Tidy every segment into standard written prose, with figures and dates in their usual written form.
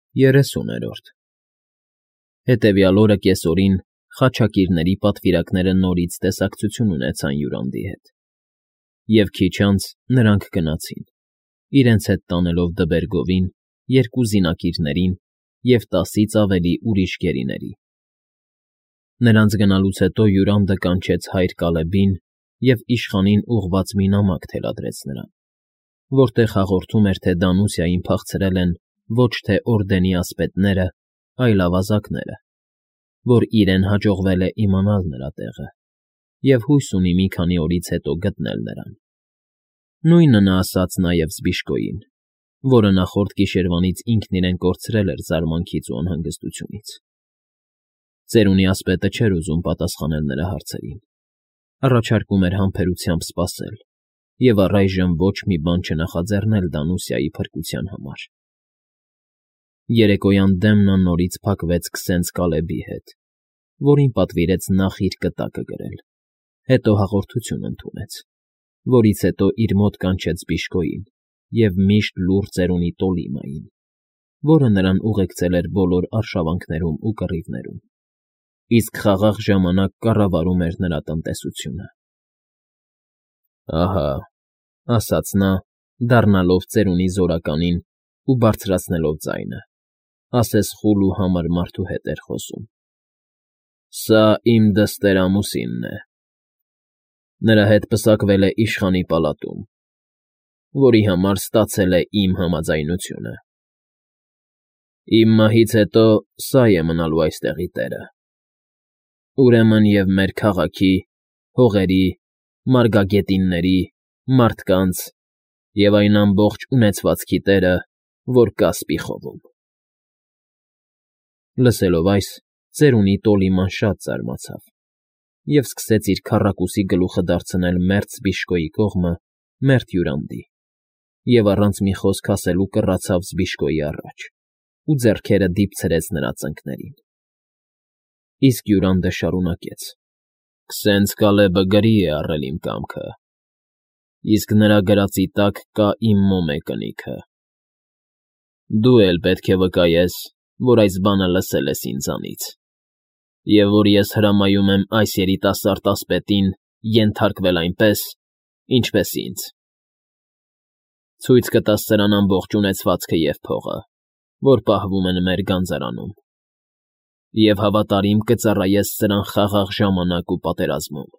30-րդ Հետևյալ օրը կեսօրին խաչակիրների պատվիրակները նորից տեսակցություն ունեցան Յուրանդի հետ, և քիչ անց նրանք գնացին, իրենց հետ տանելով դբեր գովին, 2 զինակիրներին և 10-ից ավելի ուրիշ գերիների։ Նրանց գնալուց հետո Յուրանդը կանչեց հայր Կալեբին և իշխանին ուղղված մի նամակ թելադրեց նրան, որտեղ հաղորդում էր, թե Դանուսիային փախցրել են ոչ թե օրդենի ասպետները, այլ ավազակները, որ իրեն հաջողվել է իմանալ նրա տեղը և հույս ունի մի քանի օրից հետո գտնել նրան։ Նույնը նա ասաց նաև Զբիշկոյին, որը նախորդ գիշերվանից ինքն իրեն կորցրել էր զարմանքից ու անհանգստությունից։ Ծերունի ասպետը չէր ուզում պատասխանել նրա հարցերին, առաջարկում էր համբերությամբ սպասել և առայժմ ոչ մի բան չնախաձեռնել Դանուսիայի փրկության համար։ Երեկոյան դեմն նա նորից փակվեց Քսենց Կալեբի հետ, որին պատվիրեց նախ իր կտակը գրել, հետո հաղորդություն ընդունեց, որից հետո իր մոտ կանչեց Զբիշկոյին և միշտ լուռ ծերունի Տոլիմային, որը նրան ուղեկցել էր բոլոր արշավանքներում ու կռիվներում, իսկ խաղաղ ժամանակ կառավարում էր նրա տնտեսությունը։ «Ահա,֊ ասաց նա, դառնալով ծերունի զորականին ու բարձրացնելով ձայնը, ասես խուլ ու համր մարդու հետ էր խոսում,֊ սա իմ դստեր ամուսինն է։ Նրա հետ պսակվել է իշխանի պալատում, որի համար ստացել է իմ համաձայնությունը։ Իմ մահից հետո սա է մնալու այստեղի տերը։ Ուրեմն և մեր քաղաքի, հողերի, մարգագետինների, մարդկանց և այն ամբողջ ունեցվածքի տերը, որ կա Սպիխովում»։ Լսելով այս, ծերունի Տոլիման շատ զարմացավ և սկսեց իր քառակուսի գլուխը դարձնել մերթ Զբիշկոյի կողմը, մերթ Յուրանդի, և առանց մի խոսք ասելու կռացավ Զբիշկոյի առաջ ու ձեռքերը դիպցրեց նրա ծնկներին։ Իսկ Յուրանդը շարունակեց. «Քսենց Կալեբը գրի է առել իմ կամքը, իսկ նրա գրածի տակ կա իմ մոմե կնիքը։ Դու էլ պետք է վկայես, որ այս բանը լսել ես ինձանից, և որ ես հրամայում եմ այս երիտասարդ ասպետին ենթարկվել այնպես, ինչպես ինձ։ Ցույց կտաս սրան ամբողջ ունեցվածքը և փողը, որ պահվում են մեր գանձարանում, և հավատարիմ կծառայես սրան խաղաղ ժամանակ ու պատերազմում։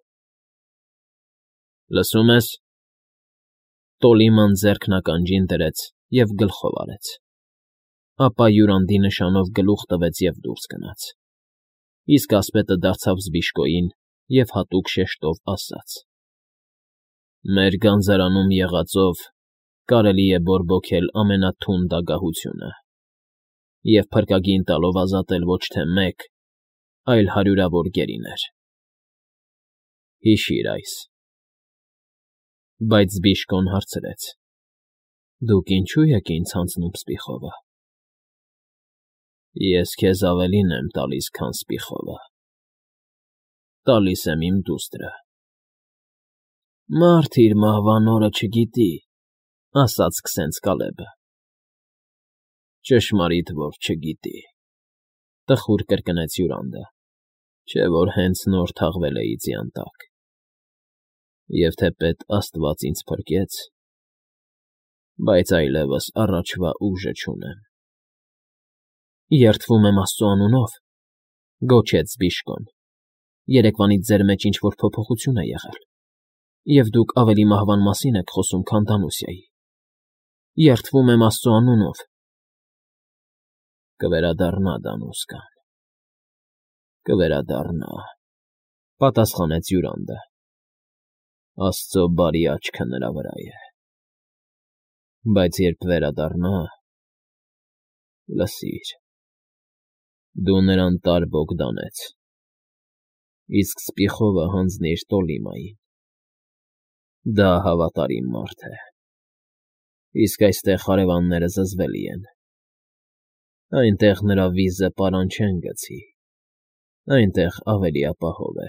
Լսո՞ւմ ես»։ Տոլիման ձեռքն ականջին դրեց և գլխով արեց, ապա Յուրանդի նշանով գլուխ տվեց և դուրս գնաց, իսկ ասպետը դարձավ Զբիշկոյին և հատուկ շեշտով ասաց. «Մեր գանձարանում եղածով կարելի է բորբոքել ամենաթունդ ագահությունը և փրկագին տալով ազատել ոչ թե մեկ, այլ հարյուրավոր գերիներ։ Հիշի՛ր այս»։ Բայց Զբիշկոն հարցրեց. «Դուք ինչո՞ւ եք ինձ հանձնում Սպիխովը»։ «Ես քեզ ավելին եմ տալիս, քան Սպիխովը. տալիս եմ իմ դուստրը»։ «Մարդ իր մահվան օրը չգիտի», ասաց Քսենց Կալեբը։ «Ճշմարիտ որ չգիտի», տխուր կրկնեց Յուրանդը, «չէ՞ որ հենց նոր թաղվել էի ձյան տակ, և թեպետ Աստված ինձ փրկեց, բայց այլևս առաջվա ուժը չունեմ»։ «Երդվում եմ Աստծու անունով», գոչեց Զբիշկոն, «երեկվանից ձեր մեջ ինչ֊որ փոփոխություն է եղել, և դուք ավելի մահվան մասին եք խոսում, քան Դանուսիայի։ Երդվում եմ Աստծու անունով»։ «Կվերադառնա Դանուսկան, կվերադառնա», պատասխանեց Յուրանդը։ «Աստծո բարի աչքը նրա վրա է։ Բայց երբ վերադառնա, լսիր, դու նրան տար Բոգդանեց, իսկ Սպիխովը հանձնիր Տոլիմային. դա հավատարիմ մարդ է, իսկ այստեղ հարևանները զզվելի են. այնտեղ նրա վիզը պարան չեն գցի, այնտեղ ավելի ապահով է»։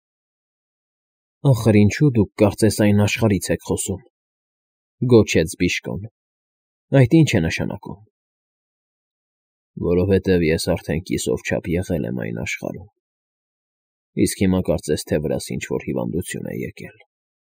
«Ախր ինչո՞ւ դուք կարծես այն աշխարհից եք խոսում», գոչեց Զբիշկոն։ «Այդ ի՞նչ է նշանակում»։ Որովհետև ես արդեն կիսով չափ եղել եմ այն աշխարհում, իսկ հիմա կարծես թե վրաս ինչ-որ հիվանդություն է եկել,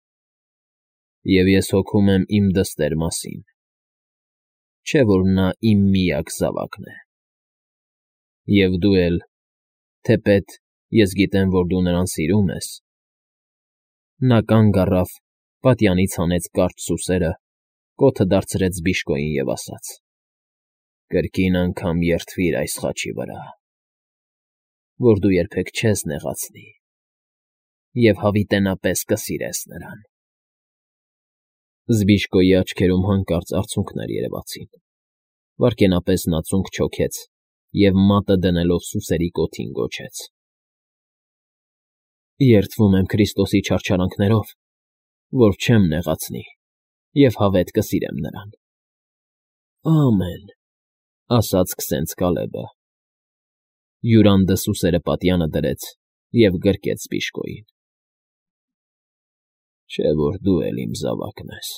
և ես հոգում եմ իմ դստեր մասին, չէ՞ որ նա իմ միակ զավակն է, և դու էլ, թեպետ ես գիտեմ, որ դու նրան սիրում ես… Նա կանգ առավ, պատյանից հանեց կարճ սուսերը, կոթը դարձրեց Բիժկոյին և ասաց. «Կրկին անգամ երդվիր այս խաչի վրա, որ դու երբեք չես նեղացնի և հավիտենապես կսիրես նրան»։ Զբիժկոյի աչքերում հանկարծ արցունքներ երևացին, վայրկենապես նա ծունկ չոքեց և մատը դնելով սուսերի կոթին գոչեց. «Երդվում եմ Քրիստոսի չարչարանքներով, որ չեմ նեղացնի և հավետ կսիրեմ նրան»։ «Ամեն», ասաց քսենց Կալեբը։ Յուրանդը սուսերը պատյանը դրեց և գրկեց Բիժկոյին։ «Չէ՞ որ դու էլ իմ զավակն ես»։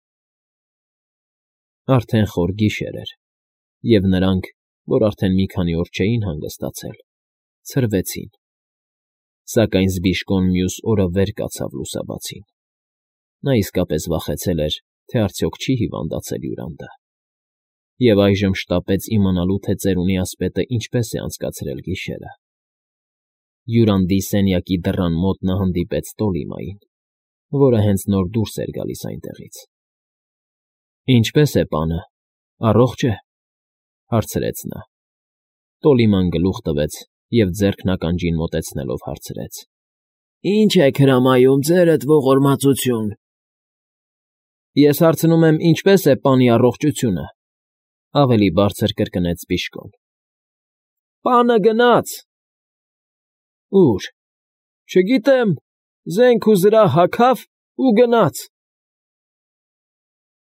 Արդեն խոր գիշեր էր, և նրանք, որ արդեն մի քանի օր չէին հանգստացել, ցրվեցին, սակայն Զբիժկոն մյուս օրը վեր կացավ լուսաբացին. նա իսկապես վախեցել էր, թե արդյոք չի հիվանդացել Յուրանդը, և այժմ շտապեց իմանալու, թե ծերունի ասպետը ինչպես է անցկացրել գիշերը։ Յուրանդի սենյակի դռան մոտ նա հանդիպեց Տոլիմային, որը հենց նոր դուրս էր գալիս այնտեղից։ «Ինչպե՞ս է պանը, առողջ է՞, հարցրեց նա։ Տոլիման գլուխ տվեց և ձեռքն ականջին մոտեցնելով հարցրեց. «Ի՞նչ եք հրամայում, ձերդ ողորմածություն»։ «Ես հարցնում եմ, ինչպե՞ս է պանի առողջությունը», ավելի բարձր կրկնեց Բիժկոն։ «Պանը գնաց»։ «Ո՞ւր»։ «Չգիտեմ, զենք ու զրահ հագավ ու գնաց»։